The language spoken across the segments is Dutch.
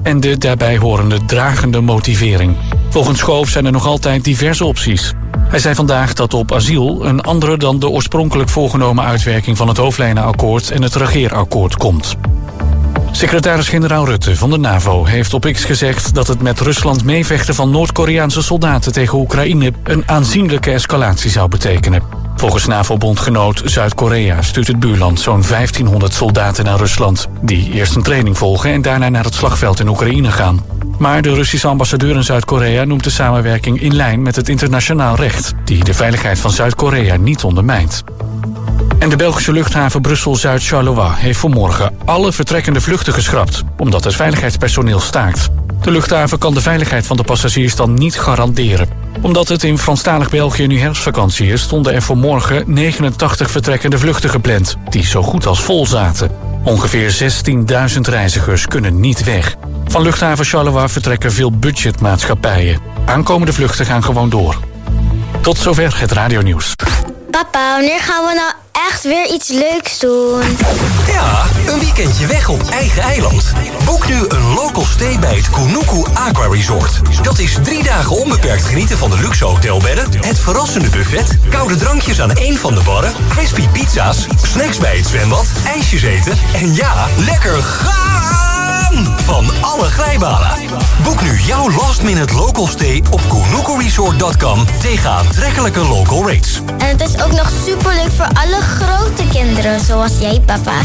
en de daarbij horende dragende motivering. Volgens Schoof zijn er nog altijd diverse opties. Hij zei vandaag dat op asiel een andere dan de oorspronkelijk voorgenomen uitwerking van het hoofdlijnenakkoord en het regeerakkoord komt. Secretaris-generaal Rutte van de NAVO heeft op X gezegd dat het met Rusland meevechten van Noord-Koreaanse soldaten tegen Oekraïne een aanzienlijke escalatie zou betekenen. Volgens NAVO-bondgenoot Zuid-Korea stuurt het buurland zo'n 1500 soldaten naar Rusland, die eerst een training volgen en daarna naar het slagveld in Oekraïne gaan. Maar de Russische ambassadeur in Zuid-Korea noemt de samenwerking in lijn met het internationaal recht, die de veiligheid van Zuid-Korea niet ondermijnt. En de Belgische luchthaven Brussel-Zuid-Charleroi heeft vanmorgen alle vertrekkende vluchten geschrapt, omdat het veiligheidspersoneel staakt. De luchthaven kan de veiligheid van de passagiers dan niet garanderen. Omdat het in Franstalig België nu herfstvakantie is, stonden er voor morgen 89 vertrekkende vluchten gepland, die zo goed als vol zaten. Ongeveer 16.000 reizigers kunnen niet weg. Van luchthaven Charleroi vertrekken veel budgetmaatschappijen. Aankomende vluchten gaan gewoon door. Tot zover het radionieuws. Papa, wanneer gaan we nou echt weer iets leuks doen? Ja, een weekendje weg op eigen eiland. Boek nu een local stay bij het Kunuku Aqua Resort. Dat is 3 dagen onbeperkt genieten van de luxe hotelbedden, het verrassende buffet, koude drankjes aan één van de barren, crispy pizza's, snacks bij het zwembad, ijsjes eten en ja, lekker gaan van alle glijbanen. Boek nu jouw last-minute local stay op kunukuresort.com tegen aantrekkelijke local rates. En het is ook nog superleuk voor alle grote kinderen, zoals jij, papa.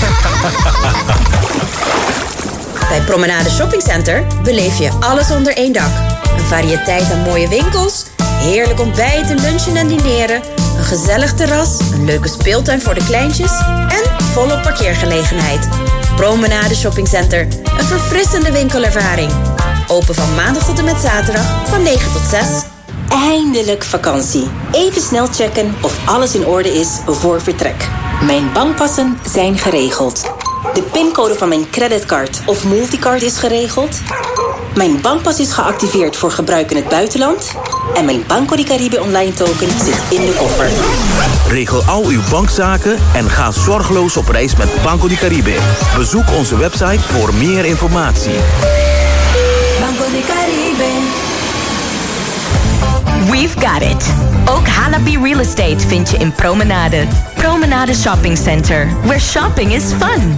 Bij Promenade Shopping Center beleef je alles onder één dak. Een variëteit aan mooie winkels, heerlijk ontbijten, lunchen en dineren, een gezellig terras, een leuke speeltuin voor de kleintjes en volop parkeergelegenheid. Promenade Shopping Center, een verfrissende winkelervaring. Open van maandag tot en met zaterdag van 9 tot 6. Eindelijk vakantie. Even snel checken of alles in orde is voor vertrek. Mijn bankpassen zijn geregeld. De pincode van mijn creditcard of multicard is geregeld. Mijn bankpas is geactiveerd voor gebruik in het buitenland. En mijn Banco di Caribe online token zit in de koffer. Regel al uw bankzaken en ga zorgeloos op reis met Banco di Caribe. Bezoek onze website voor meer informatie. Banco di Caribe. We've got it. Ook Halabi Real Estate vind je in Promenade. Promenade Shopping Center, where shopping is fun.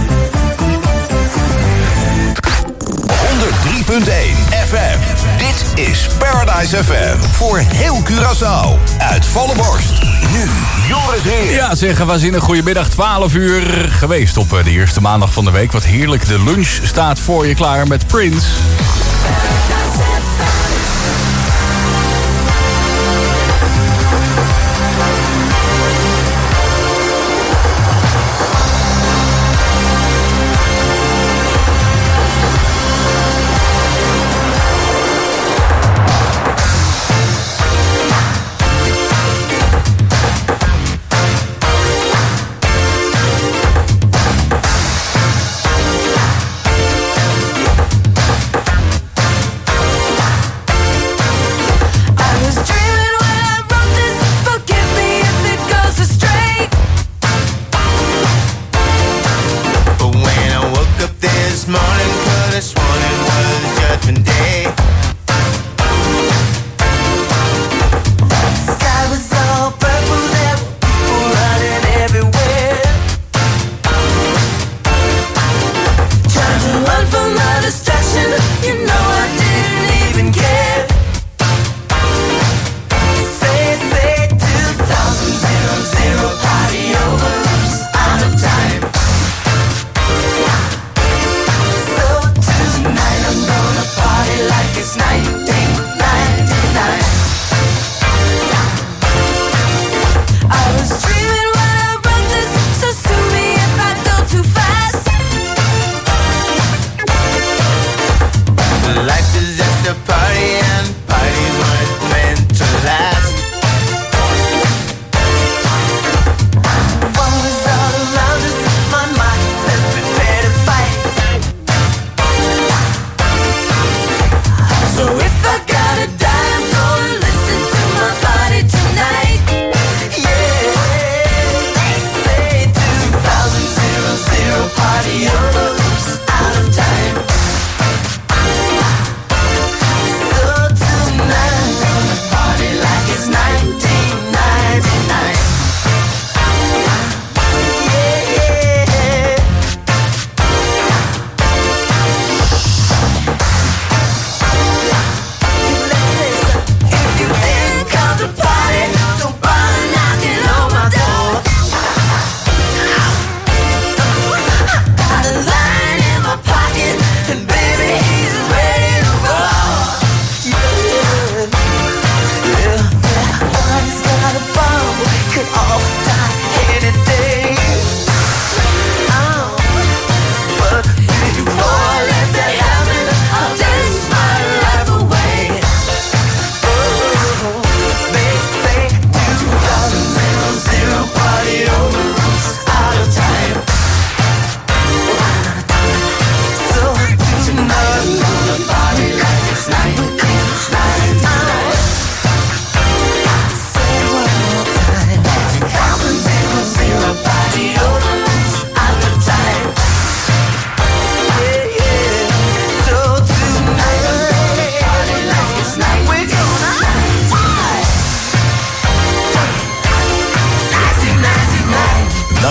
103.1 FM. Dit is Paradise FM. Voor heel Curaçao. Uit volle borst. Nu Joris Heer. Ja, zeg, een waanzinnig goedemiddag. 12 uur geweest op de eerste maandag van de week. Wat heerlijk. De lunch staat voor je klaar met Prince. Like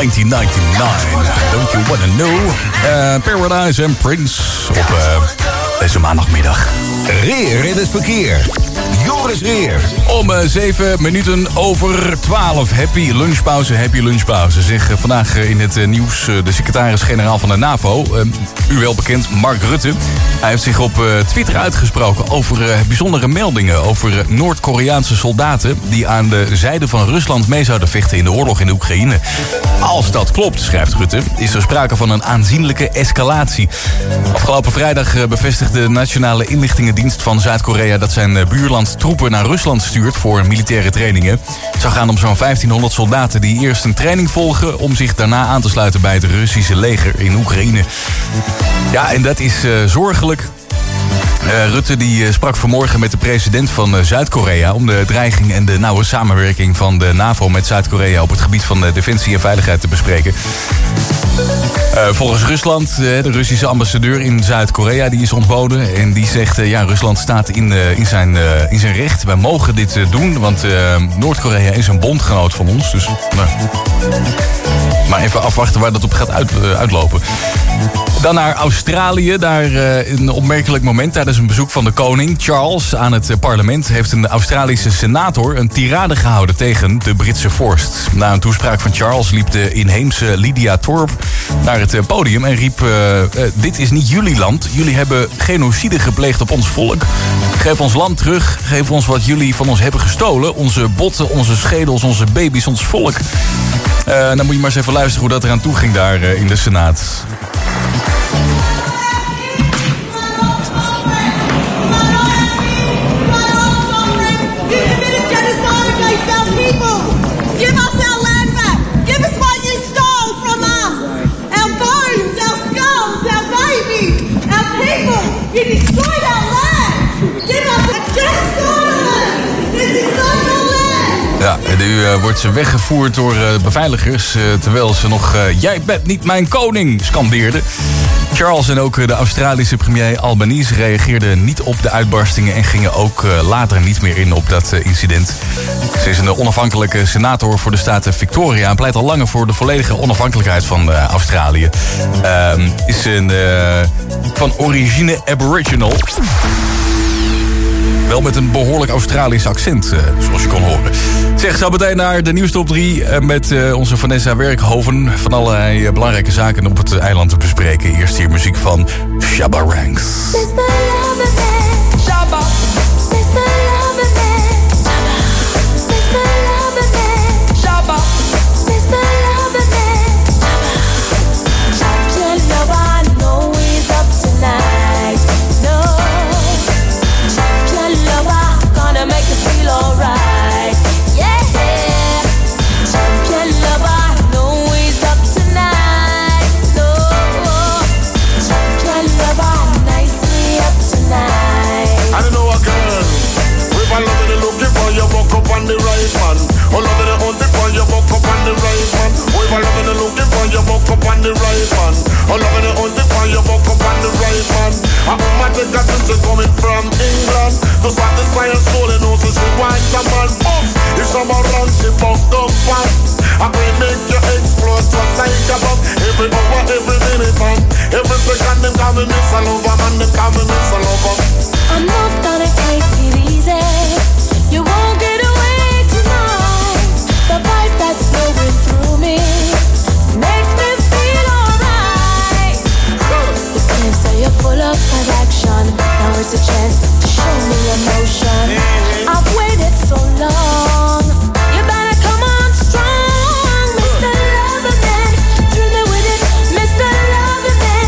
1999. Don't you wanna know? Paradise and Prince op deze maandagmiddag. Reer in het verkeer. Joris Reer. Om 7 minuten over 12. Happy lunchpauze. Zeg vandaag in het nieuws de secretaris-generaal van de NAVO. U wel bekend, Mark Rutte. Hij heeft zich op Twitter uitgesproken over bijzondere meldingen over Noord-Koreaanse soldaten die aan de zijde van Rusland mee zouden vechten in de oorlog in de Oekraïne. Als dat klopt, schrijft Rutte, is er sprake van een aanzienlijke escalatie. Afgelopen vrijdag bevestigde de Nationale Inlichtingendienst van Zuid-Korea dat zijn buurland troepen naar Rusland stuurt voor militaire trainingen. Het zou gaan om zo'n 1500 soldaten die eerst een training volgen om zich daarna aan te sluiten bij het Russische leger in Oekraïne. Ja, en dat is zorgelijk. Rutte die sprak vanmorgen met de president van Zuid-Korea om de dreiging en de nauwe samenwerking van de NAVO met Zuid-Korea op het gebied van defensie en veiligheid te bespreken. Volgens Rusland, de Russische ambassadeur in Zuid-Korea, die is ontboden. En die zegt, Rusland staat in zijn recht. Wij mogen dit doen, want Noord-Korea is een bondgenoot van ons. Dus, maar even afwachten waar dat op gaat uitlopen. Dan naar Australië. Daar een opmerkelijk moment tijdens een bezoek van de koning Charles aan het parlement heeft een Australische senator een tirade gehouden tegen de Britse vorst. Na een toespraak van Charles liep de inheemse Lydia Thorpe naar het podium en riep: dit is niet jullie land. Jullie hebben genocide gepleegd op ons volk. Geef ons land terug. Geef ons wat jullie van ons hebben gestolen. Onze botten, onze schedels, onze baby's, ons volk. Dan moet je maar eens even luisteren hoe dat eraan toe ging daar in de Senaat. Give us our land back. Give us what you stole from us. Our bones, our skulls, our babies, our people. You destroyed our land. Give us a genocide. This is not our land. Ja, en nu wordt ze weggevoerd door beveiligers, terwijl ze nog jij bent niet mijn koning scandeerden. Charles en ook de Australische premier Albanese reageerden niet op de uitbarstingen en gingen ook later niet meer in op dat incident. Ze is een onafhankelijke senator voor de staat Victoria en pleit al langer voor de volledige onafhankelijkheid van Australië. Is een van origine Aboriginal. Wel met een behoorlijk Australisch accent, zoals je kon horen. Zeg, zo meteen naar de nieuwstop 3 met onze Vanessa Werkhoven. Van allerlei belangrijke zaken op het eiland te bespreken. Eerst hier muziek van Shabba Ranks. Shabba. The right man, oh loving the only for you buck up on the right man. We were loving the looking for you buck up on the right man. Oh loving the only for you buck up on the right man. A woman take a sister coming from England to satisfy her soul and also she wants a man. If someone runs, she bucked up fast. I will make you explode just like a bomb. Every hour, every minute, man. Every second, them call me Miss Lover, man. Them call me Miss Lover. I'm not gonna take it easy. You won't get away tonight. The vibe that's flowing through me makes me feel alright. You can't say you're full of action. Now it's a chance to show me emotion. I've waited so long. You better come on strong, Mr. Loverman. Thrill me with it, Mr. Loverman.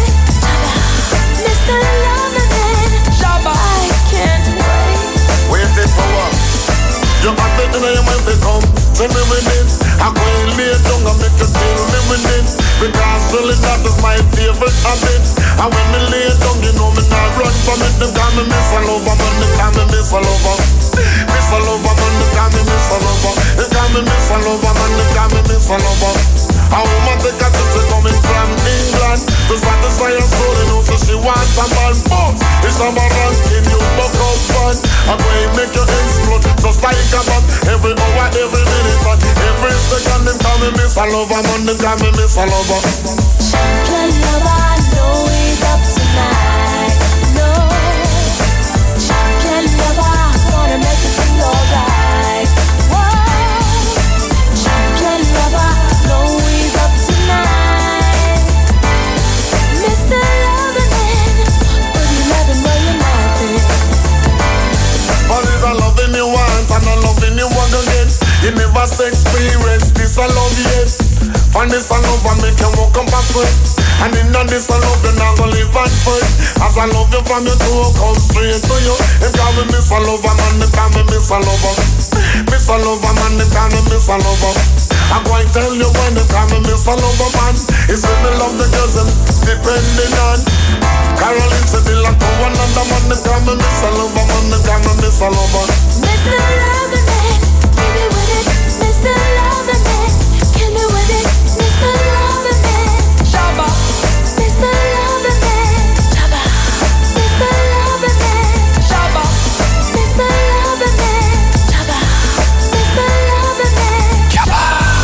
Mr. Loverman. Shabba. I can't wait. Wait it for what? You have it in your mind to come to me with it. I'm going to lay down and make you feel me with it. Because really that is my favorite habit. And when me lay down, you know me not run from it. Them call me Miss Lover, man, they call me Miss Lover. Miss Lover, man, they call me Miss Lover. They call me Miss Lover, man, they call me Miss Lover. A woman take a sister coming from England to satisfy her soul and also she wants a man. It's a ranking, you buck up fun. I'm going to make you explode just like a bomb. Every hour, every minute, man. Every second, them call call me Mr. Lover, man, them call me Mr. Lover. Champion lover, I know he's up tonight. No, champion lover, wanna make you feel alright. Whoa, champion lover, know he's up tonight. Mr. Lover Man, will you love him where your mouth is? But it's a loving you want and a loving you want again. You never experience this a love yet. Find this a love and make you walk up and sweat. And in this a love, you're not gonna live and fight. As I love you from your toe, come straight to you. If you call me Miss a Lover, man, they call me Miss a Lover. Miss a Lover, man, they call me Miss a Lover. I'm going to tell you when they call me Miss a Lover, man. It's when they love the girls and depending on. Caroline said they like to one another, man, they call me Miss a Lover, man, they call me Miss a Lover. Mr. Lover Man, give me with it. Mr. Lover Man, kill me with it. Mr. Lover Man, Shabba. Mr. Lover Man, Shabba. Mr. Lover Man, Shabba. Mr. Lover Man, Shabba. Mr. Lover Man, Shabba.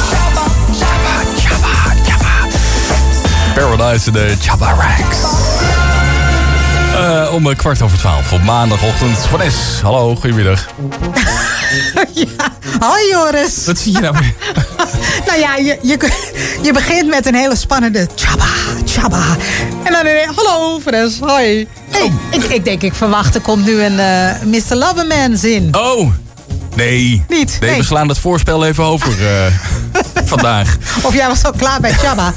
Paradise en de Jabba Ranks. Om 12:15 op maandagochtend. Vanessa, hallo, goedemiddag. Ja, hoi Joris. Wat zie je nou weer? Nou ja, je begint met een hele spannende Jabba, Jabba. En dan hallo Vanessa, hoi. Hey, ik denk, ik verwacht, er komt nu een Mr. Loverman zin. Oh, nee. Niet? Nee, we slaan het voorspel even over vandaag. Of jij was al klaar bij Jabba.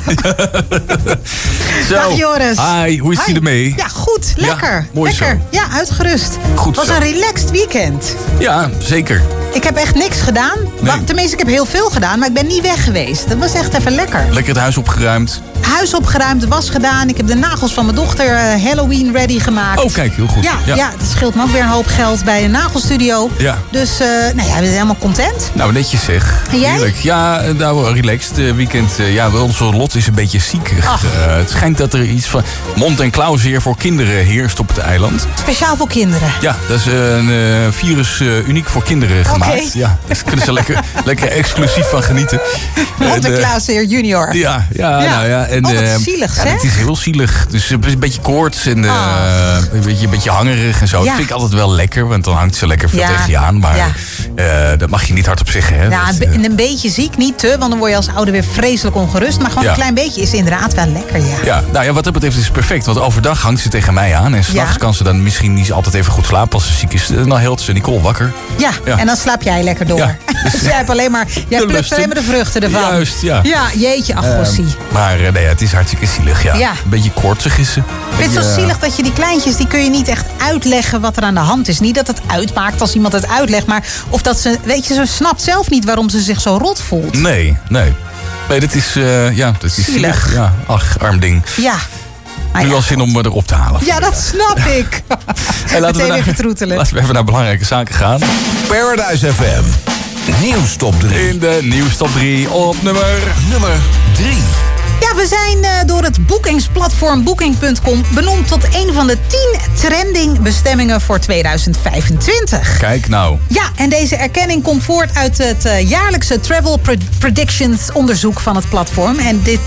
Zo. Dag Joris. Hi, hoe is het ermee? Ja, goed. Lekker. Ja, mooi lekker. zo. Ja, uitgerust. Goed Het was zo. een relaxed weekend. Ja, zeker. Ik heb echt niks gedaan. Nee. Tenminste, ik heb heel veel gedaan, maar ik ben niet weg geweest. Dat was echt even lekker. Lekker het huis opgeruimd. Huis opgeruimd, de was gedaan. Ik heb de nagels van mijn dochter Halloween ready gemaakt. Oh, kijk, heel goed. Ja, dat scheelt me ook weer een hoop geld bij een nagelstudio. Ja. Dus, we zijn helemaal content. Nou, netjes zeg. En jij? Heerlijk. Ja, nou, relaxed. Weekend. Ja, onze Lot is een beetje ziek. Het schijnt dat er iets van mond- en klauwzeer voor kinderen heerst op het eiland. Speciaal voor kinderen. Ja, dat is een virus uniek voor kinderen gemaakt. Ja, daar kunnen ze lekker exclusief van genieten. Mond- en klauwzeer junior. Ja. Nou ja. En, wat zielig, zeg. Het is heel zielig. Dus een beetje koorts en een beetje hangerig en zo. Ja. Dat vind ik altijd wel lekker, want dan hangt ze lekker veel tegen je aan. Maar dat mag je niet hardop zeggen. Hè? Ja, een beetje ziek, niet te, want dan word je als ouder weer vreselijk ongerust. Maar gewoon een klein beetje is inderdaad wel lekker, Ja, nou ja, wat dat betreft is het perfect. Want overdag hangt ze tegen mij aan. En s'nachts kan ze dan misschien niet altijd even goed slapen als ze ziek is. Dan hield ze Nicole wakker. Ja, en dan slaap jij lekker door. Ja. Dus jij plukt alleen maar de vruchten ervan. Juist, ja. Ja, jeetje, ach, Gossie. Maar nee, het is hartstikke zielig, ja. Een beetje koortsig is ze. Ik vind het zo zielig dat je die kleintjes, die kun je niet echt uitleggen wat er aan de hand is. Niet dat het uitmaakt als iemand het uitlegt, maar of dat ze, weet je, ze snapt zelf niet waarom ze zich zo rot voelt. Nee, dat is zielig. Ja, ach, arm ding. Ja. Nu al zin om erop te halen. Ja, dat snap ik. Hey, laten we even naar belangrijke zaken gaan. Paradise FM. Nieuwstop 3. In de nieuwstop 3 op nummer 3. Ja, we zijn door het boekingsplatform Booking.com benoemd tot een van de 10 trending bestemmingen voor 2025. Kijk nou. Ja, en deze erkenning komt voort uit het jaarlijkse Travel Predictions onderzoek van het platform. En dit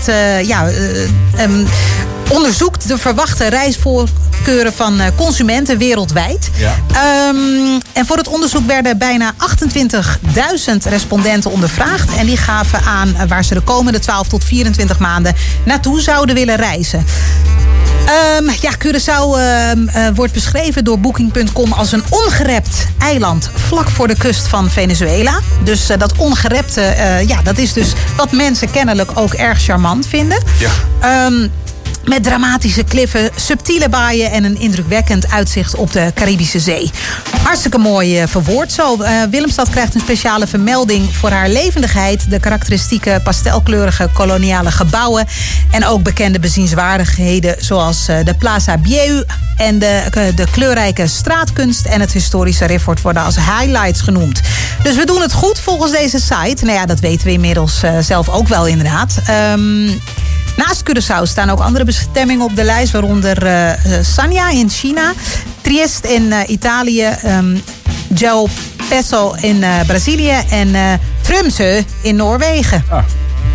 onderzoekt de verwachte reisvoorkeuren van consumenten wereldwijd. Ja. En voor het onderzoek werden bijna 28.000 respondenten ondervraagd. En die gaven aan waar ze de komende 12 tot 24 maanden naartoe zouden willen reizen. Curaçao wordt beschreven door Booking.com als een ongerept eiland vlak voor de kust van Venezuela. Dus dat ongerepte, dat is dus wat mensen kennelijk ook erg charmant vinden. Ja. Met dramatische kliffen, subtiele baaien en een indrukwekkend uitzicht op de Caribische Zee. Hartstikke mooi verwoord zo. Willemstad krijgt een speciale vermelding voor haar levendigheid, de karakteristieke pastelkleurige koloniale gebouwen en ook bekende bezienswaardigheden zoals de Plaza Bieu en de kleurrijke straatkunst en het historische Rifford worden als highlights genoemd. Dus we doen het goed volgens deze site. Nou ja, dat weten we inmiddels zelf ook wel inderdaad. Naast Curaçao staan ook andere bestemmingen op de lijst, waaronder Sanya in China, Trieste in Italië, João Pessoa in Brazilië en Tromsø in Noorwegen.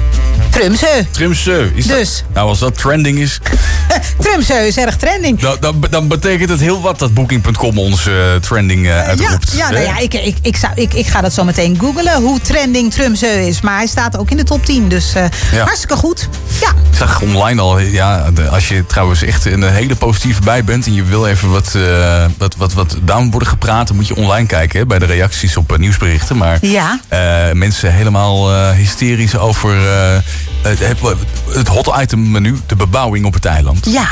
Trumseu. Dus. Nou, als dat trending is... Trumseu is erg trending. Dan betekent het heel wat dat Booking.com ons trending uitroept. Nou ja, ik ga dat zo meteen googlen. Hoe trending Trumseu is. Maar hij staat ook in de top 10. Dus hartstikke goed. Ja. Ik zag online al, als je trouwens echt een hele positieve bij bent... en je wil even wat down worden gepraat... dan moet je online kijken bij de reacties op nieuwsberichten. Maar mensen helemaal hysterisch over het hot item menu, de bebouwing op het eiland. Ja.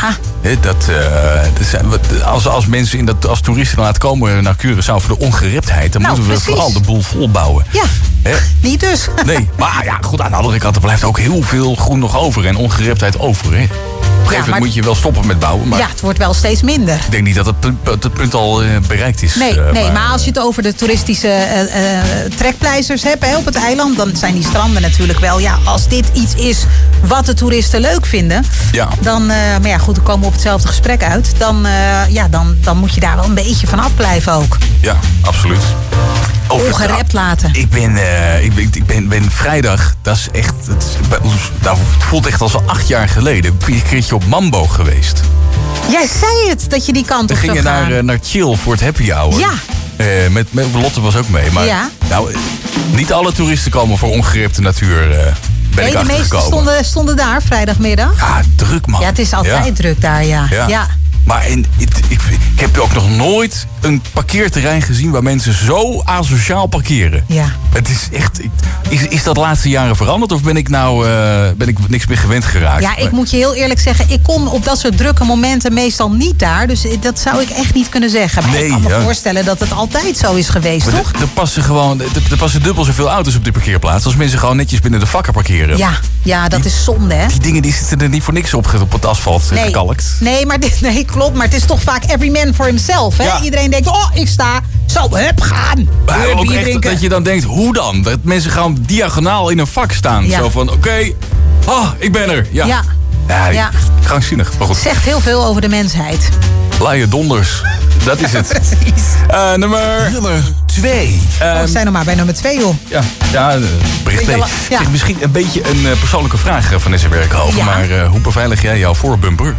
Als mensen als toeristen laten komen naar Curaçao voor de ongereptheid... dan moeten we vooral de boel volbouwen. Ja, niet dus. Nee, maar ja, goed, aan de andere kant, er blijft ook heel veel groen nog over en ongereptheid over. Hè. Op een gegeven moment moet je wel stoppen met bouwen. Maar het wordt wel steeds minder. Ik denk niet dat het punt al bereikt is. Nee, maar als je het over de toeristische trekpleisters hebt op het eiland... dan zijn die stranden natuurlijk wel... Ja, als dit iets is wat de toeristen leuk vinden... dan, maar ja, goed, dan komen we op hetzelfde gesprek uit. Dan moet je daar wel een beetje van afblijven ook. Ja, absoluut. Ongerept laten. Ik ben vrijdag, dat is echt... Het voelt echt als al 8 jaar geleden. Ben je een keertje op Mambo geweest. Jij zei het, dat je die kant op zou gaan. We gingen naar Chill voor het happy hour. Ja. Met Lotte was ook mee. Maar niet alle toeristen komen voor ongerepte natuur. De meesten stonden daar vrijdagmiddag. Ja, druk man. Ja, het is altijd druk daar, ja. Maar ik heb ook nog nooit een parkeerterrein gezien... waar mensen zo asociaal parkeren. Ja. Het is echt... Is dat de laatste jaren veranderd? Of ben ik niks meer gewend geraakt? Ja, ik moet je heel eerlijk zeggen... ik kom op dat soort drukke momenten meestal niet daar. Dus dat zou ik echt niet kunnen zeggen. Maar ik kan me voorstellen dat het altijd zo is geweest, maar toch? Er passen dubbel zoveel auto's op die parkeerplaats... als mensen gewoon netjes binnen de vakken parkeren. Ja, dat is zonde, hè? Die dingen die zitten er niet voor niks op het asfalt gekalkt. Nee, klopt. Maar het is toch vaak every man for himself, hè? Ja. Iedereen denkt, ik sta zo, gaan. Maar ook echt dat je dan denkt, hoe dan? Dat mensen gewoon diagonaal in een vak staan. Zo van, ik ben er. Ja, krankzinnig. Maar goed. Zegt heel veel over de mensheid. Laaie donders. Dat is het. Precies. Nummer 2. We zijn nog maar bij nummer 2, joh. Ja, bericht B. Zeg, misschien een beetje een persoonlijke vraag, Vanessa Werkhoven. Ja. Maar hoe beveilig jij jouw voorbumper?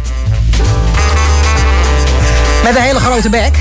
Met een hele grote bek.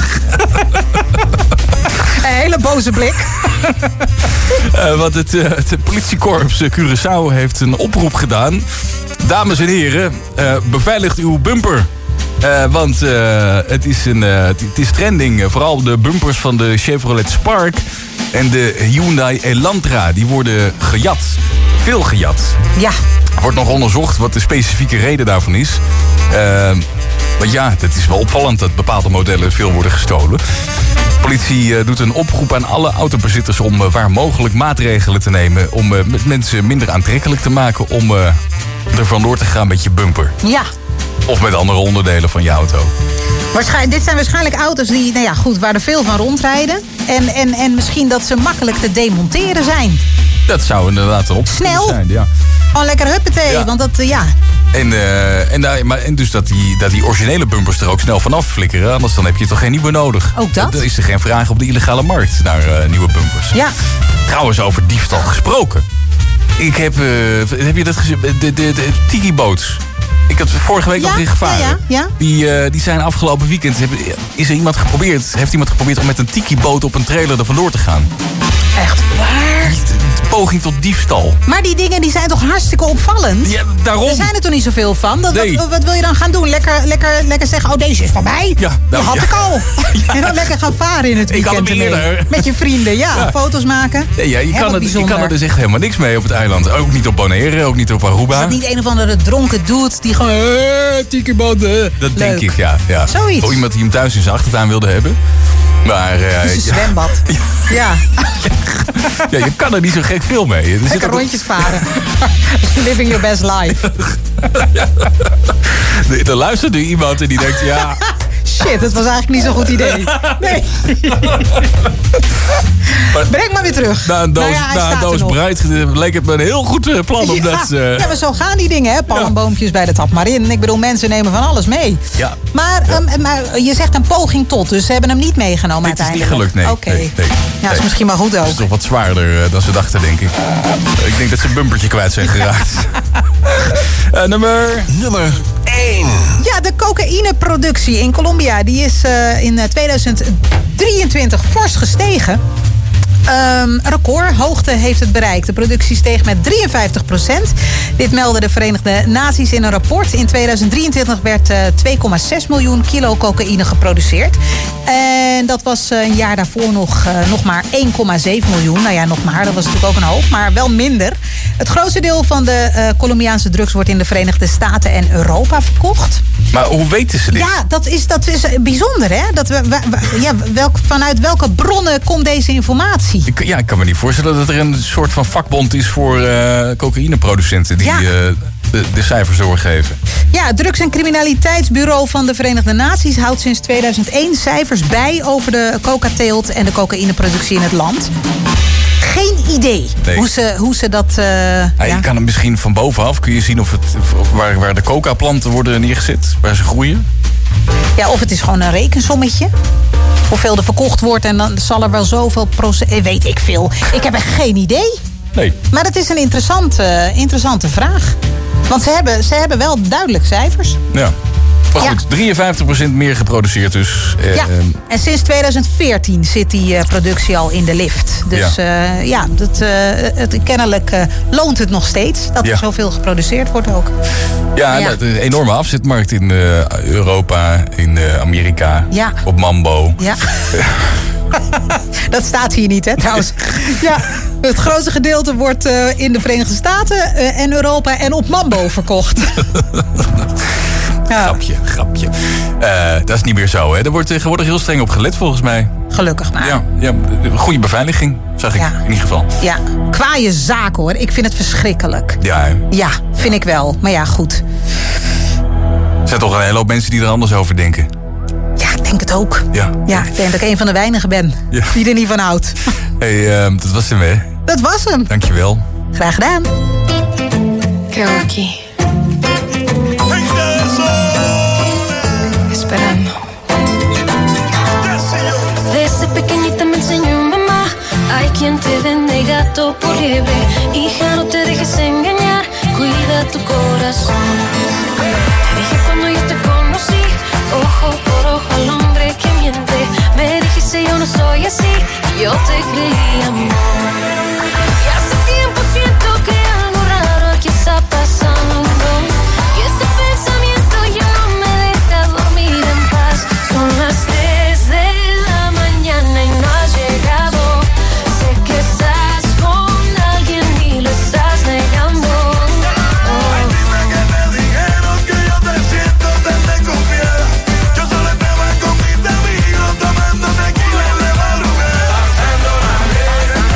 Een hele boze blik. Want het politiekorps Curaçao heeft een oproep gedaan. Dames en heren, beveiligt uw bumper. Want het is trending. Vooral de bumpers van de Chevrolet Spark en de Hyundai Elantra. Die worden gejat. Veel gejat. Ja. Er wordt nog onderzocht wat de specifieke reden daarvan is. Maar het is wel opvallend dat bepaalde modellen veel worden gestolen. De politie doet een oproep aan alle autobezitters om waar mogelijk maatregelen te nemen... om mensen minder aantrekkelijk te maken om er vandoor te gaan met je bumper. Ja. Of met andere onderdelen van je auto. Dit zijn waarschijnlijk auto's die, waar er veel van rondrijden. En misschien dat ze makkelijk te demonteren zijn. Dat zou inderdaad een optie zijn. Ja. Gewoon lekker huppatee, want dat, En dus dat die originele bumpers er ook snel vanaf flikkeren. Anders dan heb je toch geen nieuwe nodig. Ook dat? Dan is er geen vraag op de illegale markt naar nieuwe bumpers. Ja. Trouwens, over diefstal gesproken. Heb je dat gezien? De tiki-boats. Ik had vorige week nog in gevaren. Ja. Die zijn afgelopen weekend... Heeft iemand geprobeerd om met een tiki-boot op een trailer er vandoor te gaan. Echt waar? Poging tot diefstal. Maar die dingen die zijn toch hartstikke opvallend? Ja, daarom. Er zijn er toch niet zoveel van? Nee. Wat wil je dan gaan doen? Lekker zeggen, deze is van mij? Ja, die had ik al. En dan lekker gaan varen in het weekend. Ik had hem eerder. Met je vrienden, foto's maken. Nee, je kan er dus echt helemaal niks mee op het eiland. Ook niet op Bonaire, ook niet op Aruba. Is dat niet een of andere dronken dude die gewoon... tiki-boot, dat denk ik, ja. Zoiets. Of iemand die hem thuis in zijn achtertuin wilde hebben. Maar... Het is een zwembad. Ja. Je kan er niet zo gek veel mee. Lekker rondjes varen. Living your best life. Er luistert nu iemand en die denkt, Shit, dat was eigenlijk niet zo'n goed idee. Nee. Breng maar weer terug. Na een doos Bright leek het me een heel goed plan. Ja, Omdat, ja, maar zo gaan die dingen, hè? Palmboompjes bij de tap maar in. Ik bedoel, mensen nemen van alles mee. Ja. Maar je zegt een poging tot, dus ze hebben hem niet meegenomen uiteindelijk. Dit is niet gelukt, Oké. Nee. Ja, dat is misschien maar goed ook. Het is toch wat zwaarder dan ze dachten, denk ik. Ik denk dat ze een bumpertje kwijt zijn geraakt. Nummer 1. Ja, de cocaïneproductie in Colombia die is in 2023 fors gestegen. Een recordhoogte heeft het bereikt. De productie steeg met 53%. Dit meldden de Verenigde Naties in een rapport. In 2023 werd 2,6 miljoen kilo cocaïne geproduceerd. En dat was een jaar daarvoor nog maar 1,7 miljoen. Nou ja, nog maar, dat was natuurlijk ook een hoop, maar wel minder. Het grootste deel van de Colombiaanse drugs wordt in de Verenigde Staten en Europa verkocht. Maar hoe weten ze dit? Ja, dat is bijzonder, hè? Vanuit welke bronnen komt deze informatie? Ik kan me niet voorstellen dat er een soort van vakbond is voor cocaïneproducenten die de cijfers doorgeven. Ja, het Drugs- en Criminaliteitsbureau van de Verenigde Naties houdt sinds 2001 cijfers bij over de cocateelt en de cocaïneproductie in het land. Geen idee hoe ze dat... Je kan het misschien van bovenaf, kun je zien of waar de coca-planten worden neergezet, waar ze groeien. Ja, of het is gewoon een rekensommetje. Hoeveel er verkocht wordt en dan zal er wel zoveel procent... Weet ik veel. Ik heb echt geen idee. Nee. Maar het is een interessante vraag. Want ze hebben wel duidelijk cijfers. Ja. Maar goed, 53% meer geproduceerd dus. Ja, en sinds 2014 zit die productie al in de lift. Dus kennelijk loont het nog steeds dat er zoveel geproduceerd wordt ook. Ja, een enorme afzetmarkt in Europa, in Amerika, op Mambo. Ja. Dat staat hier niet, hè, trouwens. Ja, het grootste gedeelte wordt in de Verenigde Staten en Europa en op Mambo verkocht. Ja. Grapje. Dat is niet meer zo, hè? Er wordt tegenwoordig heel streng op gelet, volgens mij. Gelukkig maar. Ja, goede beveiliging, zag ik in ieder geval. Ja, kwaaie zaak, hoor. Ik vind het verschrikkelijk. Ja, hè? Ja, vind ik wel. Maar ja, goed. Er zijn toch een hele hoop mensen die er anders over denken. Ja, ik denk het ook. Ja, ik denk dat ik een van de weinigen ben die er niet van houdt. Hey, dat was hem, hè? Dat was hem. Dankjewel. Graag gedaan. Karaoke. Esperando. Desde pequeñita me enseñó mamá. Hay quien te vende gato por liebre. Hija, no te dejes engañar. Cuida tu corazón. Te dije cuando yo te conocí. Ojo por ojo al hombre que miente. Me dijiste yo no soy así. Yo te creí, amor. Y hace tiempo siento que algo raro aquí está pasando. Y ese pensamiento ya no me deja dormir en paz. Son las 3 de la mañana y no has llegado. Sé que estás con alguien y lo estás negando. Ay, dime que te dijeron que yo te siento tan desconfiada. Yo solo estaba con mis amigos tomando tequila en la madrugada. Pasando la negra.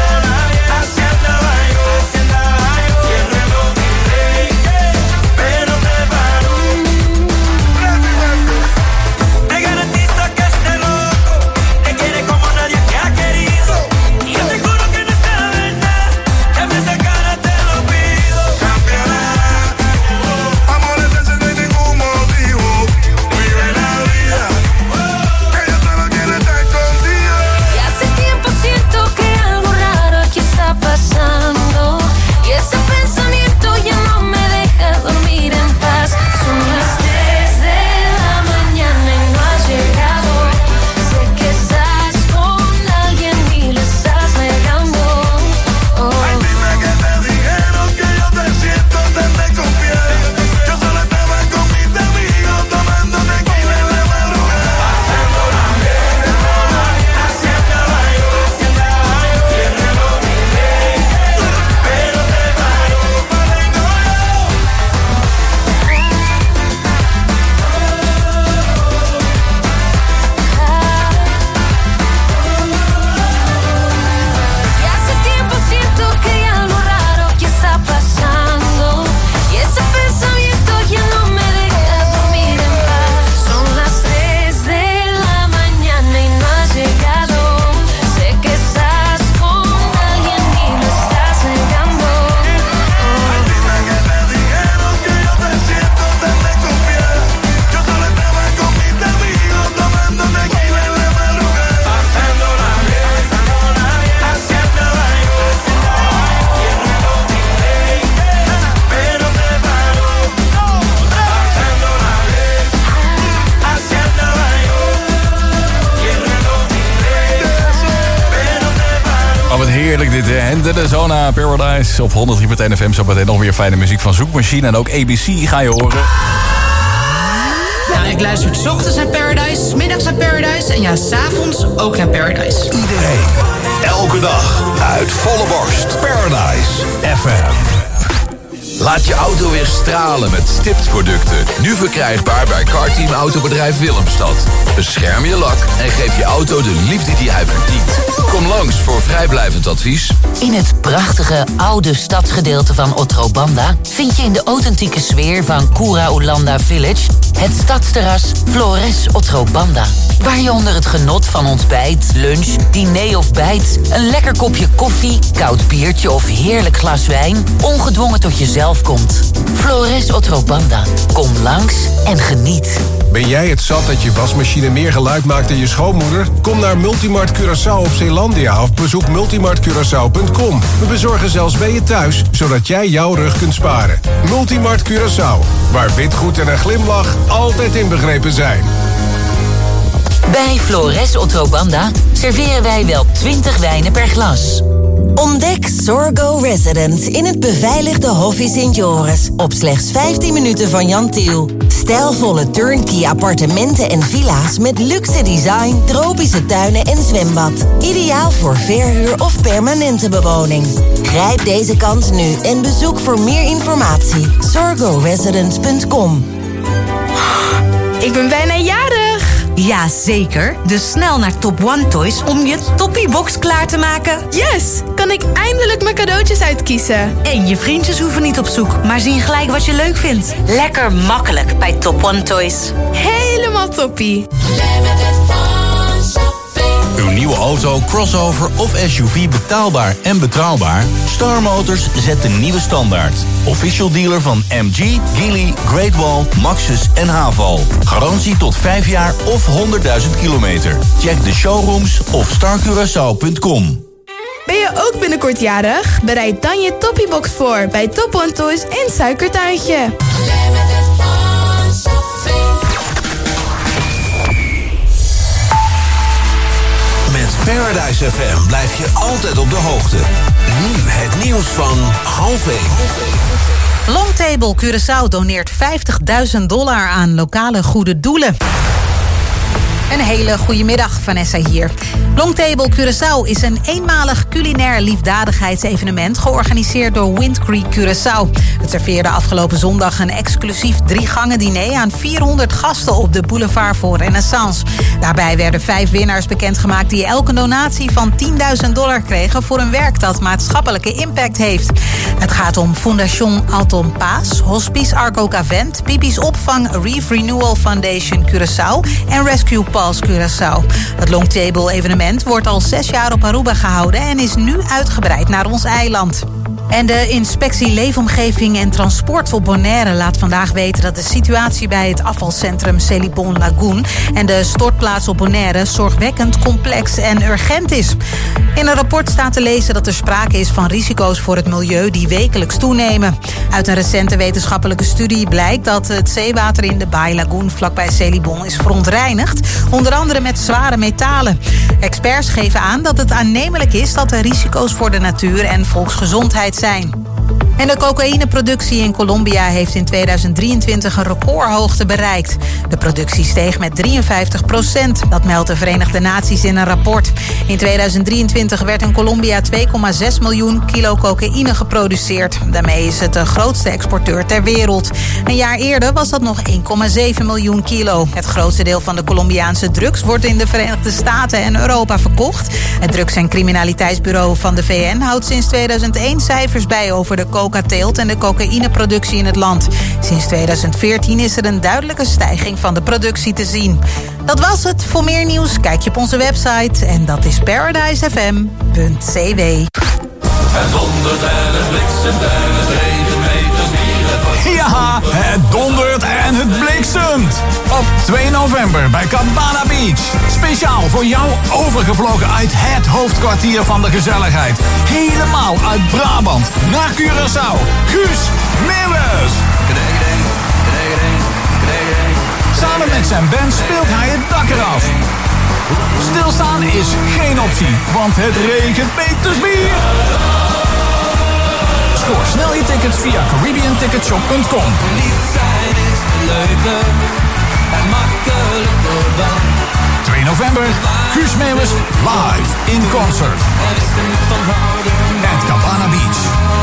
Heerlijk dit, hè? En de Zona Paradise op 103.1 FM. Zo meteen nog weer fijne muziek van Zoekmachine. En ook ABC ga je horen. Ja, ik luister 's ochtends naar Paradise, 's middags naar Paradise en ja, 's avonds ook naar Paradise. Iedereen, elke dag, uit volle borst. Paradise FM. Laat je auto weer stralen met stiptproducten. Nu verkrijgbaar bij Carteam Autobedrijf Willemstad. Bescherm je lak en geef je auto de liefde die hij verdient. Kom langs voor vrijblijvend advies. In het prachtige oude stadsgedeelte van Otrobanda vind je in de authentieke sfeer van Cura Ulanda Village het stadsterras Flores Otrobanda. Waar je onder het genot van ontbijt, lunch, diner of bijt, een lekker kopje koffie, koud biertje of heerlijk glas wijn ongedwongen tot jezelf komt. Flores Otrobanda. Kom langs en geniet. Ben jij het zat dat je wasmachine meer geluid maakt dan je schoonmoeder? Kom naar Multimart Curaçao op Zeelandia of bezoek multimartcuraçao.com. We bezorgen zelfs bij je thuis, zodat jij jouw rug kunt sparen. Multimart Curaçao, waar witgoed en een glimlach altijd inbegrepen zijn. Bij Flores Otrobanda serveren wij wel 20 wijnen per glas. Ontdek Sorgo Residence in het beveiligde Hoffie Sint Joris. Op slechts 15 minuten van Jan Tiel. Stijlvolle turnkey appartementen en villa's met luxe design, tropische tuinen en zwembad. Ideaal voor verhuur of permanente bewoning. Grijp deze kans nu en bezoek voor meer informatie sorgoresidence.com. Ik ben bijna jarig! Ja, zeker. Dus snel naar Top One Toys om je toppie-box klaar te maken. Yes! Kan ik eindelijk mijn cadeautjes uitkiezen. En je vriendjes hoeven niet op zoek, maar zien gelijk wat je leuk vindt. Lekker makkelijk bij Top One Toys. Helemaal toppie. Uw nieuwe auto, crossover of SUV betaalbaar en betrouwbaar? Star Motors zet de nieuwe standaard. Official dealer van MG, Geely, Great Wall, Maxus en Haval. Garantie tot 5 jaar of 100.000 kilometer. Check de showrooms of starcuraçao.com. Ben je ook binnenkort jarig? Bereid dan je toppiebox voor bij Top One Toys in Suikertuintje. Met Paradise FM blijf je altijd op de hoogte. Nu het nieuws van 12:30. Longtable Curaçao doneert $50.000 aan lokale goede doelen. Een hele goede middag, Vanessa hier. Longtable Curaçao is een eenmalig culinair liefdadigheidsevenement georganiseerd door Wind Creek Curaçao. Het serveerde afgelopen zondag een exclusief 3-gangen diner aan 400 gasten op de boulevard voor Renaissance. Daarbij werden 5 winnaars bekendgemaakt die elke donatie van $10.000 kregen voor een werk dat maatschappelijke impact heeft. Het gaat om Fondation Alton Paas, Hospice Arco Cavent, Pipi's Opvang, Reef Renewal Foundation Curaçao en Rescue Pals Curaçao. Het Longtable evenement wordt al 6 jaar op Aruba gehouden en is nu uitgebreid naar ons eiland. En de inspectie Leefomgeving en Transport op Bonaire laat vandaag weten dat de situatie bij het afvalcentrum Celibon Lagoon en de stortplaats op Bonaire zorgwekkend complex en urgent is. In een rapport staat te lezen dat er sprake is van risico's voor het milieu die wekelijks toenemen. Uit een recente wetenschappelijke studie blijkt dat het zeewater in de Baai Lagoon vlakbij Celibon is verontreinigd, onder andere met zware metalen. Experts geven aan dat het aannemelijk is dat er risico's voor de natuur en volksgezondheid zijn. En de cocaïneproductie in Colombia heeft in 2023 een recordhoogte bereikt. De productie steeg met 53%. Dat meldt de Verenigde Naties in een rapport. In 2023 werd in Colombia 2,6 miljoen kilo cocaïne geproduceerd. Daarmee is het de grootste exporteur ter wereld. Een jaar eerder was dat nog 1,7 miljoen kilo. Het grootste deel van de Colombiaanse drugs wordt in de Verenigde Staten en Europa verkocht. Het Drugs- en Criminaliteitsbureau van de VN houdt sinds 2001 cijfers bij over de cocateelt en de cocaïneproductie in het land. Sinds 2014 is er een duidelijke stijging van de productie te zien. Dat was het. Voor meer nieuws kijk je op onze website en dat is paradisefm.cw. Het dondert en het bliksemt en het regent meters weer. Ja, het dondert en het bliksemt. Op 2 november bij Cabana Beach. Speciaal voor jou overgevlogen uit het hoofdkwartier van de gezelligheid. Helemaal uit Brabant naar Curaçao. Guus Meeuwis. Samen met zijn band speelt hij het dak eraf. Stilstaan is geen optie, want het regent Petersbier. Scoor snel je tickets via CaribbeanTicketShop.com. Verliefd zijn is leuker en makkelijker. 2 november, Guus Meeuwis live in concert. At Cabana Beach.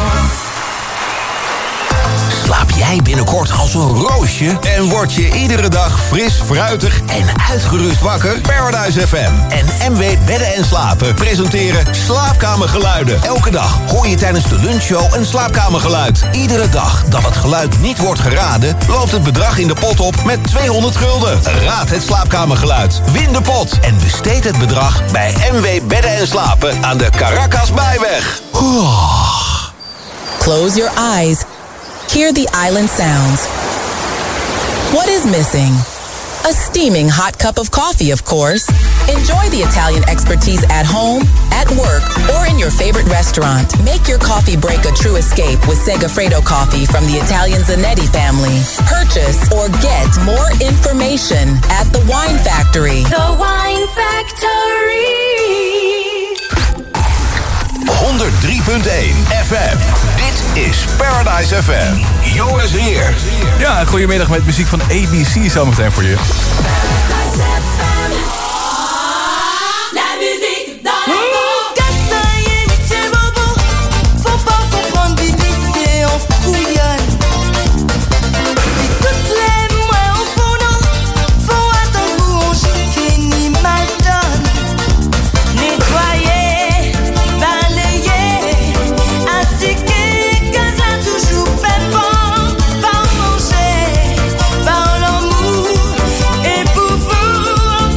Slaap jij binnenkort als een roosje en word je iedere dag fris, fruitig en uitgerust wakker? Paradise FM en MW Bedden en Slapen presenteren Slaapkamergeluiden. Elke dag hoor je tijdens de lunchshow een slaapkamergeluid. Iedere dag dat het geluid niet wordt geraden, loopt het bedrag in de pot op met 200 gulden. Raad het slaapkamergeluid, win de pot en besteed het bedrag bij MW Bedden en Slapen aan de Caracas Bijweg. Close your eyes. Hear the island sounds. What is missing? A steaming hot cup of coffee, of course. Enjoy the Italian expertise at home, at work, or in your favorite restaurant. Make your coffee break a true escape with Segafredo coffee from the Italian Zanetti family. Purchase or get more information at The Wine Factory. The Wine Factory. 103.1 FM. Dit is Paradise FM. Joris Heer. Ja, goedemiddag met muziek van ABC zometeen voor je. La musique dans les mots. Cassaillé, c'est bobo. Faut pas comprendre du lycée, on fouillonne. Si toutes les mois au fondant, faut attendre où on chiquine, mal donne. Nettoyer, balayer, astiquer, casa toujours pépant. Par manger, par l'amour, et pour vous.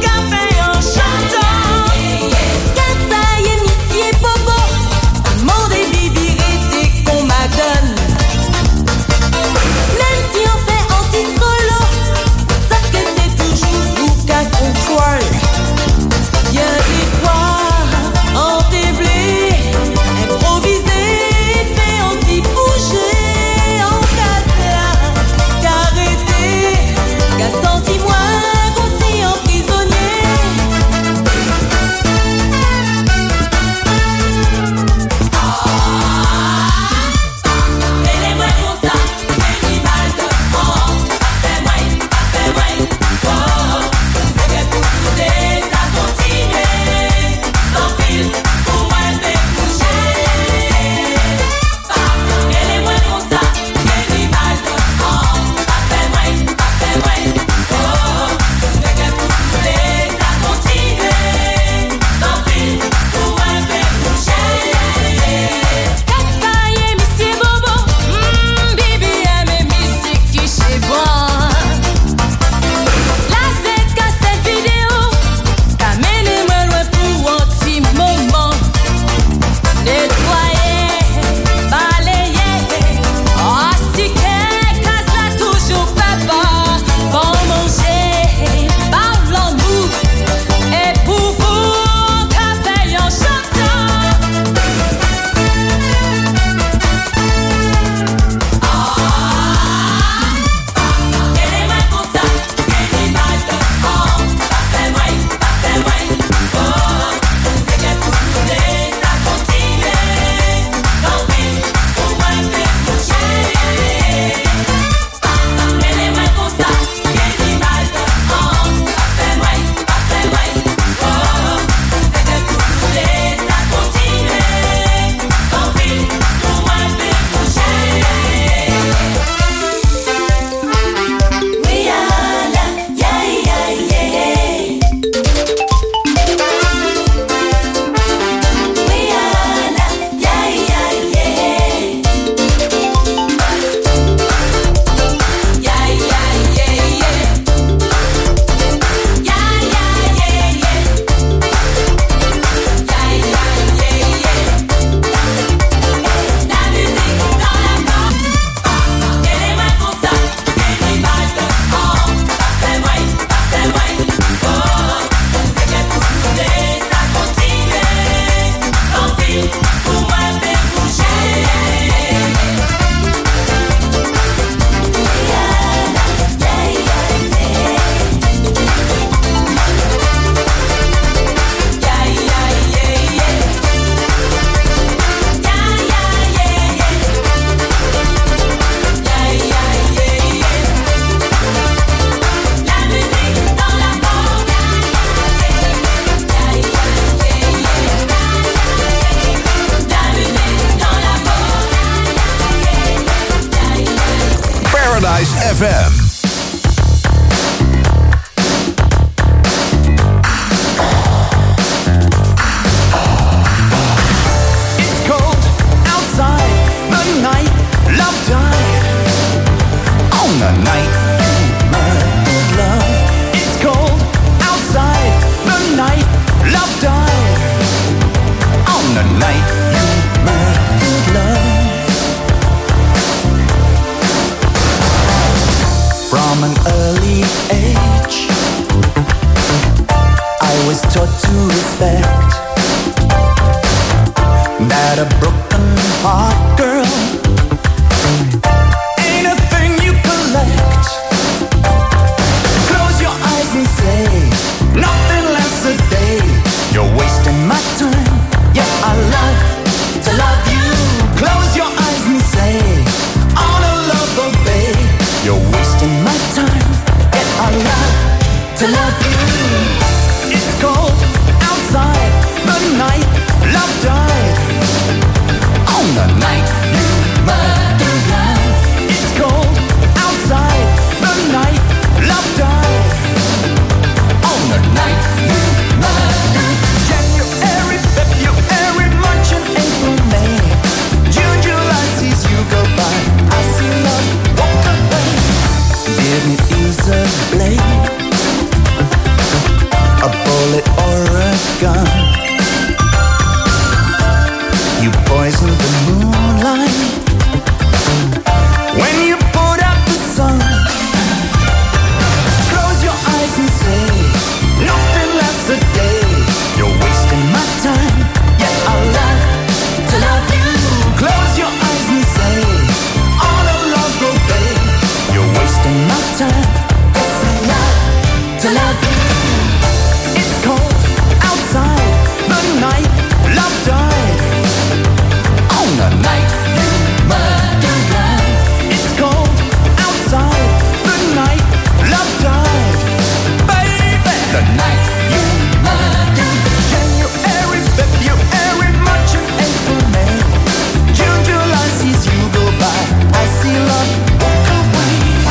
FM. From an early age, I was taught to respect that a broken heart girl ain't a thing you collect. Close your eyes and say nothing less a day. You're wasting my time. Yeah, I love to love you. Close your eyes and say all the love obey. You're wasting my time. Yeah, I love to love you. It's cold outside the night. Love died on the night you murdered love. It's cold outside the night. Love died on the night you murdered. January, February, March and April, May, June, July sees you go by. I see love walk away. Give me either blade, a bullet or a gun. You poisoned the moonlight when you put out the sun. Close your eyes and say nothing lasts a day. You're wasting my time. Yeah, I love to love you. Close your eyes and say all the love obey. You're wasting my time. Yes, I love to love you. It's cold outside the night. Love died on the night you murdered love. It's cold outside the night. Love died, baby. The night you murdered. January, February, March and April, May, June, July sees you go by. I see love walk away.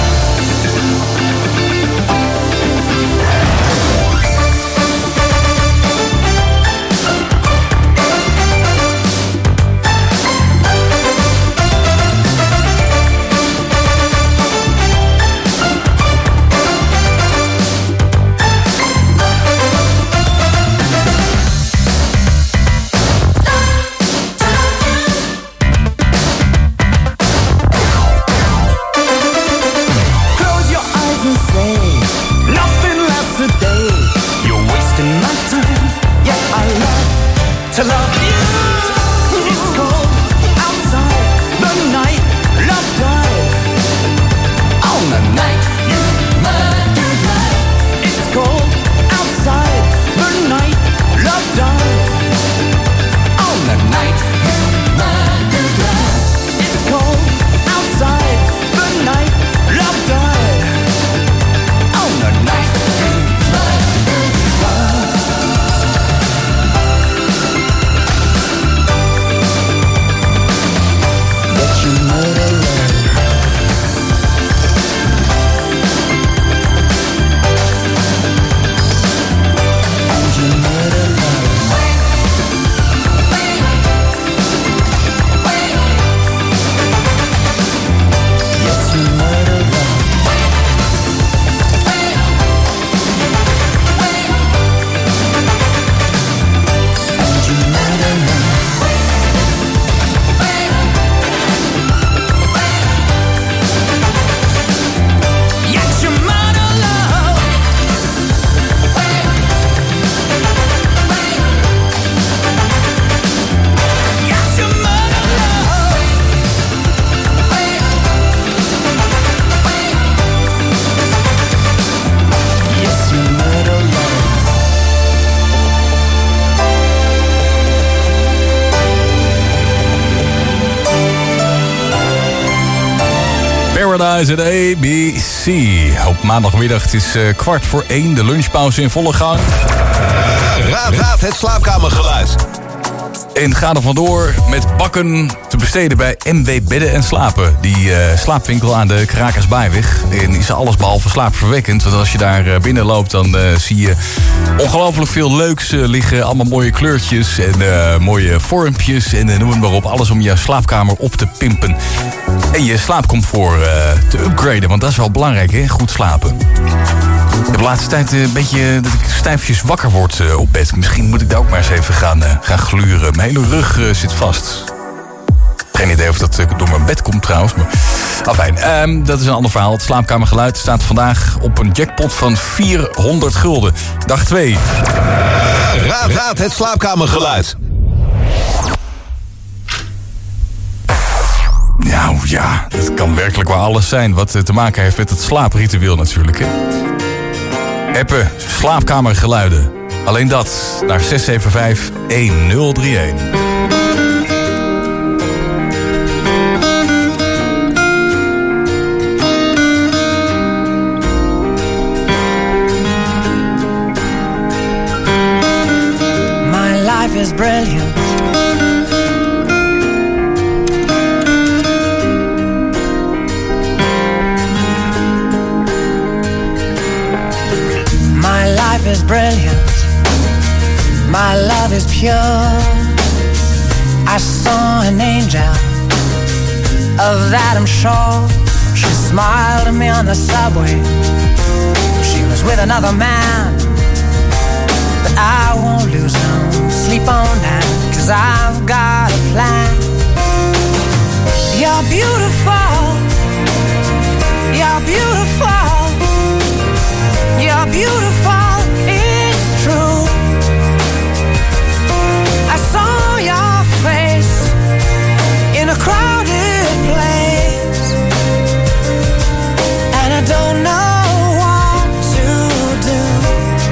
Close your eyes and say nothing lasts a day. You're wasting my time. Yeah, I love to love you. It's cold outside the night. Love died on the night you murdered love. It's cold outside the night. Love died on the night you murdered love. It's cold outside the night. Love died on the night you murdered love. That you murder love. And you murder love. Yes, you murder love. And you murder love. Yes, you murder love. Yes, you murder love. Yes, you murder love. Paradise at ABC. Op maandagmiddag, het is 1:15, de lunchpauze in volle gang. Raad het slaapkamergeluid. En ga er vandoor met bakken te besteden bij MW Bedden en Slapen. Die slaapwinkel aan de Krakersbaayweg. En is alles behalve slaapverwekkend. Want als je daar binnen loopt, dan zie je ongelooflijk veel leuks liggen. Allemaal mooie kleurtjes en mooie vormpjes. En noem het maar op. Alles om je slaapkamer op te pimpen. En je slaapcomfort te upgraden. Want dat is wel belangrijk, hè? Goed slapen. Ik heb de laatste tijd een beetje dat ik stijfjes wakker word op bed. Misschien moet ik daar ook maar eens even gaan gluren. Mijn hele rug zit vast. Geen idee of dat door mijn bed komt trouwens. Maar afijn, dat is een ander verhaal. Het slaapkamergeluid staat vandaag op een jackpot van 400 gulden. Dag 2. Raad het slaapkamergeluid. Nou ja, het kan werkelijk wel alles zijn wat te maken heeft met het slaapritueel natuurlijk. Hè? Appen, slaapkamergeluiden. Alleen dat naar 675-1031. My life is brilliant. My life is brilliant. My love is pure. I saw an angel, of that I'm sure. She smiled at me on the subway. She was with another man, but I won't lose no sleep on that, 'cause I've got a plan. You're beautiful. You're beautiful. You're beautiful, it's true. I saw your face in a crowded place, and I don't know what to do.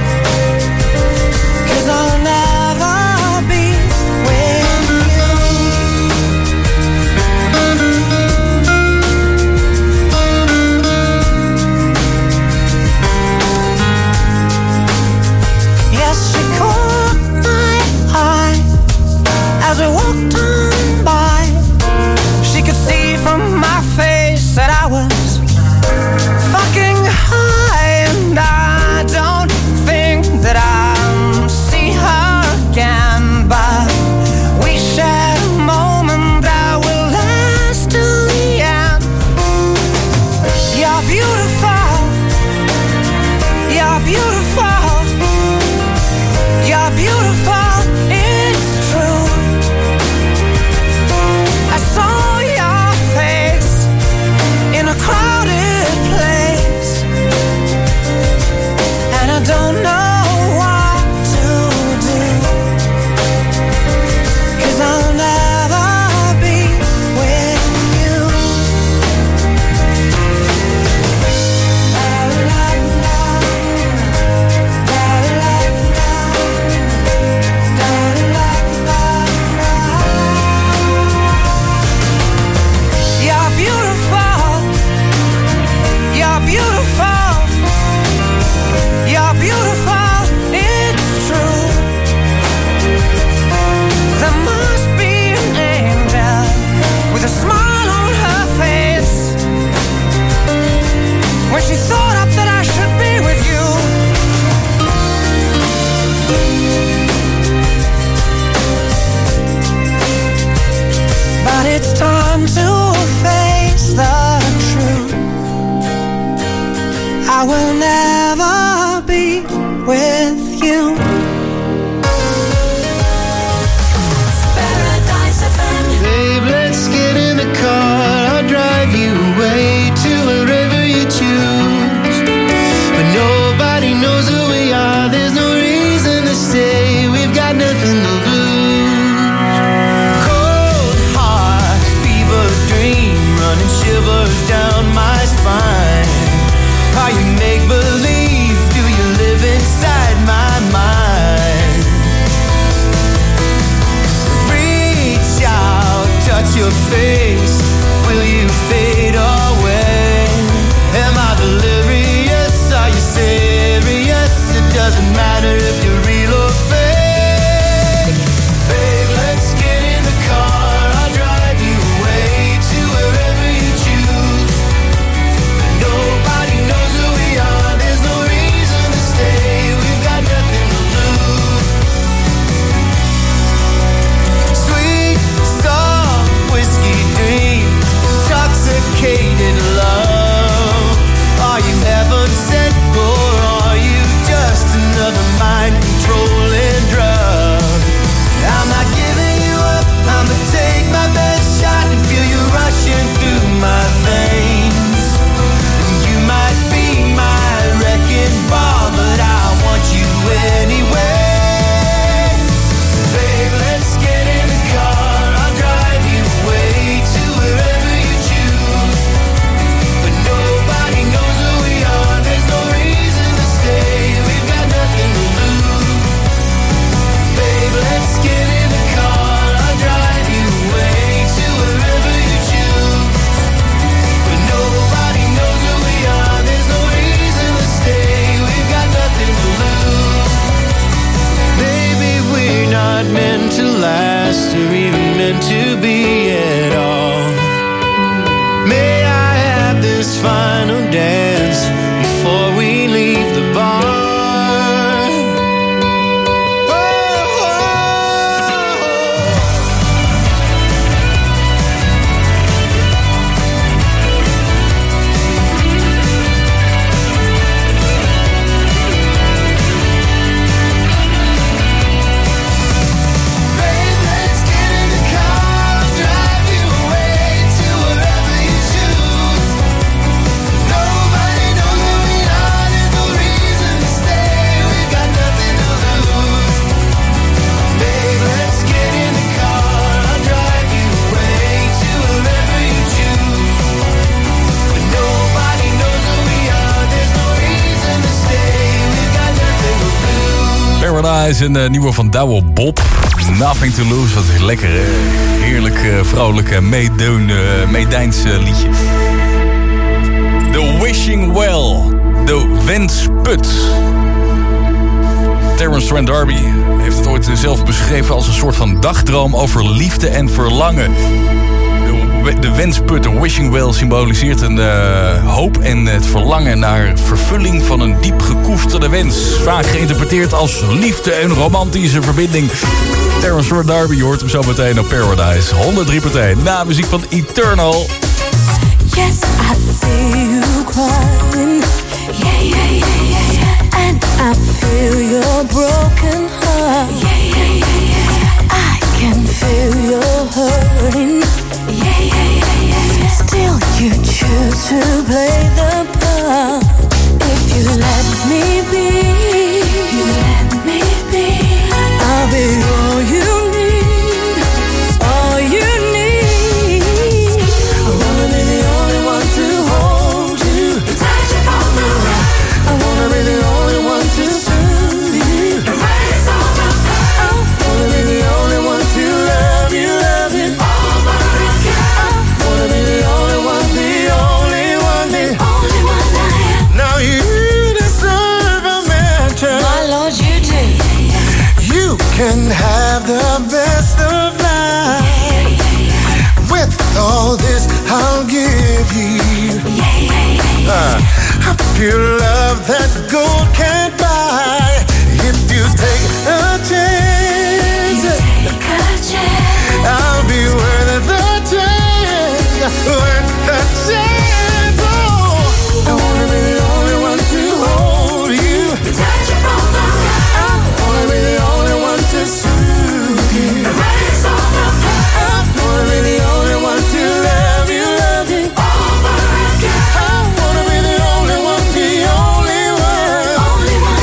last or even meant to be at all. May I have this final dance before we leave the bar? Paradise en de nieuwe van Douwe Bob. Nothing to Lose, wat lekker, heerlijk, vrolijk, meedijns liedje. The Wishing Well, de wensput. Terence Trent D'Arby heeft het ooit zelf beschreven als een soort van dagdroom over liefde en verlangen. De wensput, de wishing well, symboliseert een hoop en het verlangen naar vervulling van een diep gekoesterde wens. Vaak geïnterpreteerd als liefde en romantische verbinding. Terence Trent D'Arby, je hoort hem zo meteen op Paradise. 103.1, na muziek van Eternal. Yes, I see you crying. Yeah, yeah, yeah, yeah, yeah. And I feel your broken heart. Yeah, yeah, yeah, yeah. I can feel your hurting. Yeah, yeah, yeah, yeah, yeah. Still you choose to play the part. If you let me be, you let me be, I'll be all you need, all you need. I wanna be the only one to hold you, touch you from the right. I wanna be the only one to soothe you, erase all the pain. I wanna be the only one to love you, love you. Now you deserve a mansion. My Lord, you do. You can have the best of life. With all this, I'll give you a pure love that gold can't buy. If you take a chance, I'll be worth the chance, worth the chance. Oh, I wanna be the only one to hold you, touch you from the right. I wanna be the only one to soothe you, erase all the pain. I wanna be the only one to love you, over again. I wanna be the only one, the only one, only one.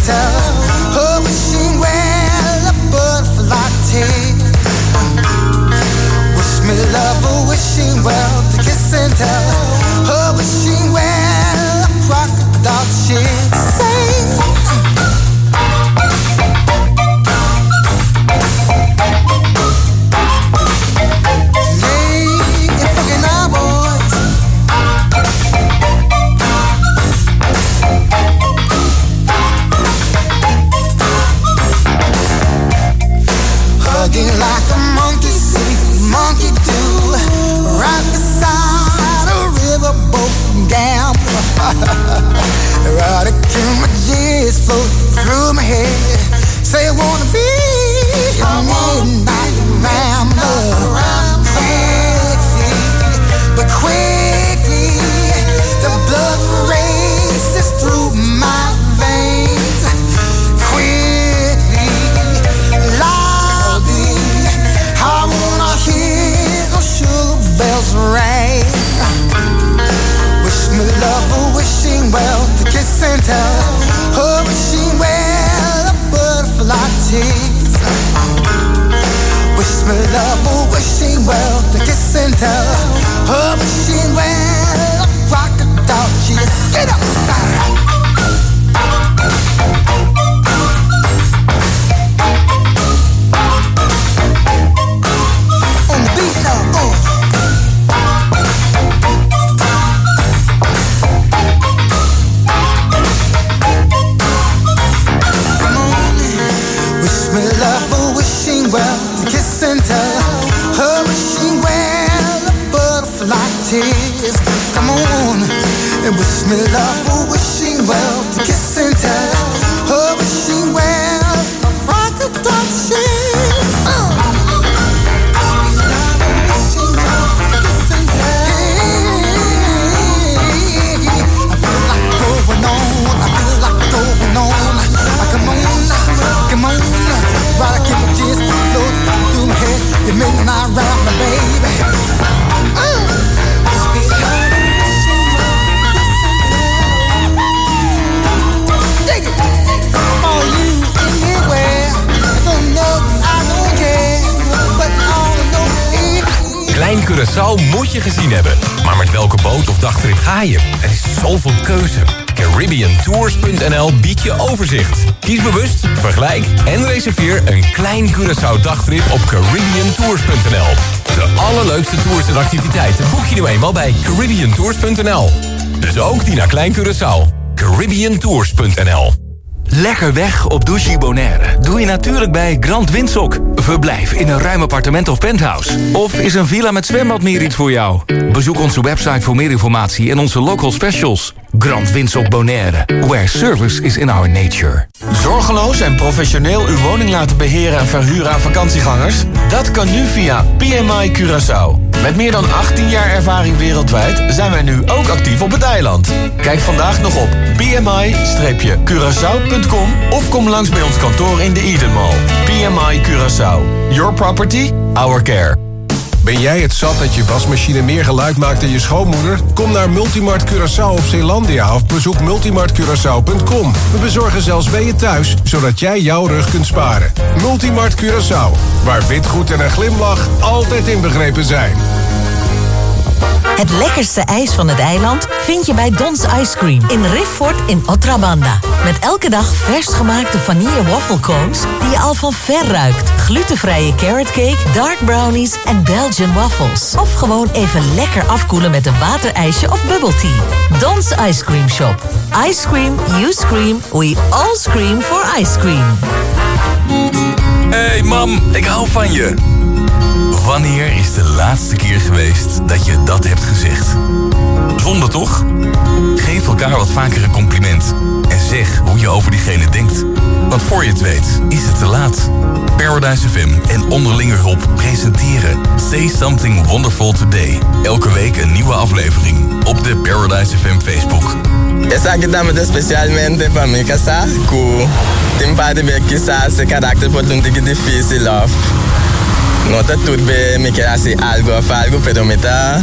tell. Oh, wishing well a butterfly tail. Wish me love, oh, wishing well to kiss and tell. Oh, wishing well a crocodile chick. Say. Like a monkey see, monkey do, right beside a riverboat gamble. Erotic images float through my head. Say I wanna be a midnight rambler. Sexy, but quickly the blood races through my veins. Quickly, loudly, I wanna hear those sugar bells ring. Wish me love, oh, wishing well to kiss and tell. Oh, wishing well a butterfly tease. Wish me love, oh, wishing well to kiss and tell. Oh, wishing well a crocodile cheese. Get up, on the beat now, oh. Love, oh, wishing well to kiss and tell. Oh, wishing well a butterfly tears. Come on, and wish me love, oh, wishing well to kiss and tell. Oh, wishing well a crocodile tears. Right, I keep my tears float through my head. You make me not rap my baby. Take it for you anywhere. I don't know, I don't care, but all I know is. Klein Curaçao moet je gezien hebben. Maar met welke boot of dagtrip ga je? Er is zoveel keuze. CaribbeanTours.nl biedt je overzicht. Kies bewust, vergelijk en reserveer een Klein Curaçao dagtrip op CaribbeanTours.nl. De allerleukste tours en activiteiten boek je nu eenmaal bij CaribbeanTours.nl. Dus ook die naar Klein Curaçao. CaribbeanTours.nl. Lekker weg op Douchy Bonaire doe je natuurlijk bij Grand Windsock. Verblijf in een ruim appartement of penthouse. Of is een villa met zwembad meer iets voor jou? Bezoek onze website voor meer informatie en onze local specials. Grand Windsock Bonaire, where service is in our nature. Zorgeloos en professioneel uw woning laten beheren en verhuren aan vakantiegangers? Dat kan nu via PMI Curaçao. Met meer dan 18 jaar ervaring wereldwijd zijn wij nu ook actief op het eiland. Kijk vandaag nog op pmi-curaçao.com of kom langs bij ons kantoor in de Eden Mall. PMI Curaçao. Your property, our care. Ben jij het zat dat je wasmachine meer geluid maakt dan je schoonmoeder? Kom naar Multimart Curaçao op Zeelandia of bezoek multimartcuraçao.com. We bezorgen zelfs bij je thuis, zodat jij jouw rug kunt sparen. Multimart Curaçao, waar witgoed en een glimlach altijd inbegrepen zijn. Het lekkerste ijs van het eiland vind je bij Don's Ice Cream in Rifford in Otrabanda. Met elke dag vers gemaakte vanille wafflecones die je al van ver ruikt. Glutenvrije carrot cake, dark brownies en Belgian waffles. Of gewoon even lekker afkoelen met een waterijsje of bubble tea. Don's Ice Cream Shop. Ice cream, you scream, we all scream for ice cream. Hey mam, ik hou van je. Wanneer is de laatste keer geweest dat je dat hebt gezegd? Zonde toch? Geef elkaar wat vaker een compliment. En zeg hoe je over diegene denkt. Want voor je het weet, is het te laat. Paradise FM en Onderlinge Hulp presenteren Say Something Wonderful Today. Elke week een nieuwe aflevering op de Paradise FM Facebook. Essa aqui tá muito especialmente pra mim, que essa cu. Tem parte bem que esse carácter pode um tique difícil, love. Não tá tudo bem, me quer assim algo, pero me tá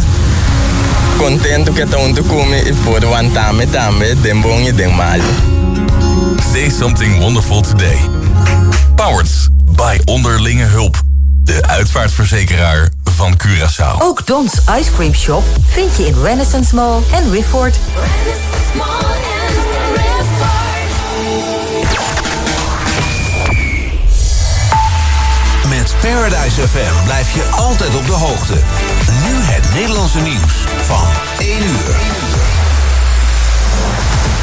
contento que tá onde come e por aguentar-me também, dem bom e dem mal. Say something wonderful today. Powered by Onderlinge Hulp. De uitvaartverzekeraar van Curaçao. Ook Don's Ice Cream Shop vind je in Renaissance Mall en Rifford. Met Paradise FM blijf je altijd op de hoogte. Nu het Nederlandse nieuws van 1 uur.